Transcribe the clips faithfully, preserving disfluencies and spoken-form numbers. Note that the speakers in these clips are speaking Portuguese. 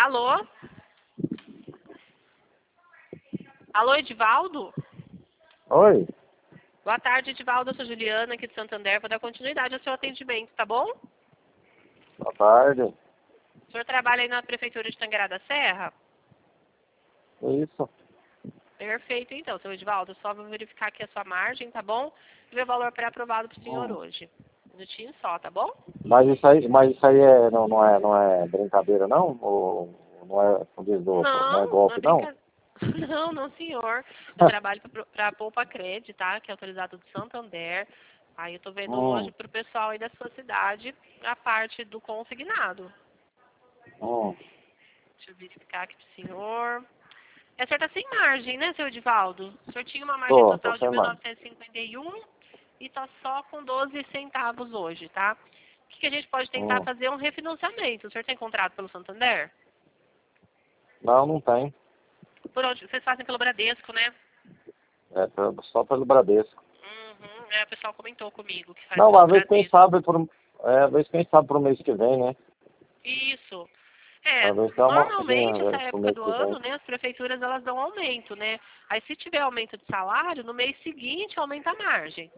Alô? Alô, Edivaldo? Oi. Boa tarde, Edivaldo. Eu sou Juliana, aqui de Santander. Vou dar continuidade ao seu atendimento, tá bom? Boa tarde. O senhor trabalha aí na Prefeitura de Tangará da Serra? Isso. Perfeito, então, seu Edivaldo. Só vou verificar aqui a sua margem, tá bom? E ver o valor pré-aprovado pro senhor Hum. hoje. Um minutinho só, tá bom? Mas isso aí, mas isso aí é, não, não, é, não é brincadeira, não? Ou não é, como diz o outro, não é Não, não é golpe, não? brincadeira. Não, não, senhor. Eu trabalho para a Poupa Cred, tá? Que é autorizado do Santander. Aí eu tô vendo hoje hum, pro pessoal aí da sua cidade a parte do consignado. hum. Deixa eu verificar aqui pro senhor. É, o senhor tá sem margem, né, seu Edivaldo? O senhor tinha uma margem Tô, tô total de sem mil mais. novecentos e cinquenta e um e tá só com doze centavos hoje, tá? O que, que a gente pode tentar Hum. fazer? Um refinanciamento. O senhor tem contrato pelo Santander? Não, não tem. Por onde? Vocês fazem pelo Bradesco, né? É pelo- só pelo Bradesco. Uhum. É, o pessoal comentou comigo que faz Não, pelo às vezes quem Bradesco. sabe por, é, às vezes quem sabe pro mês que vem, né? Isso. É, Às vezes dá uma margem normalmente essa pro época mês do que vem. ano, né, as prefeituras elas dão aumento, né? Aí se tiver aumento de salário, no mês seguinte aumenta a margem.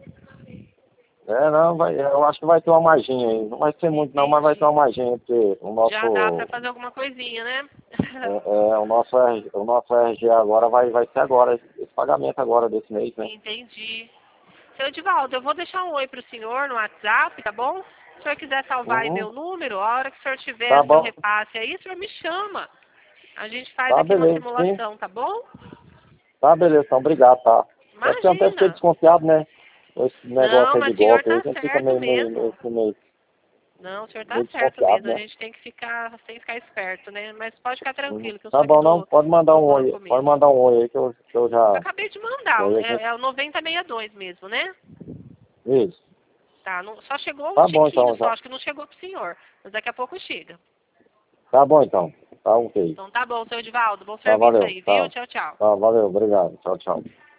É, não, vai, eu acho que vai ter uma margem aí. Não vai ser muito não, mas vai ter Entendi. uma margem, porque o Já dá pra nosso, fazer alguma coisinha, né? é, é, o nosso, R- o nosso R G agora vai, vai ser agora, esse, esse pagamento agora desse mês, né? Entendi. Seu Edivaldo, eu vou deixar um oi pro senhor no WhatsApp, tá bom? Se o senhor quiser salvar aí Uhum. meu número, a hora que o senhor tiver Tá o seu bom. repasse aí, o senhor me chama. A gente faz Tá aqui uma beleza, sim. simulação, tá bom? Tá beleza, então obrigado, tá? É porque eu até fiquei Imagina. desconfiado, né? Esse Não, negócio aí de mas o senhor golpe aí, tá a gente fica certo meio, meio, meio, mesmo. meio, Não, o senhor tá meio certo desconfiado, mesmo. A né? gente tem que ficar, tem que ficar esperto, né? Mas pode ficar Uhum. tranquilo, que eu sou Tá aqui bom, não? do, Pode mandar do um oi, banco pode mesmo. mandar um oi aí que eu, que eu Eu já... acabei de E mandar, aí a é, gente... é o noventa e sessenta e dois mesmo, né? Isso. Tá, não, só chegou um Tá bom chequinho então, só, já. acho que não chegou pro senhor. Mas daqui a pouco chega. Tá bom então. Tá ok. Então tá bom, seu Edivaldo. Bom Tá, serviço valeu. aí, viu? Tá. Tchau, tchau. Tá, valeu. Obrigado. Tchau, tchau.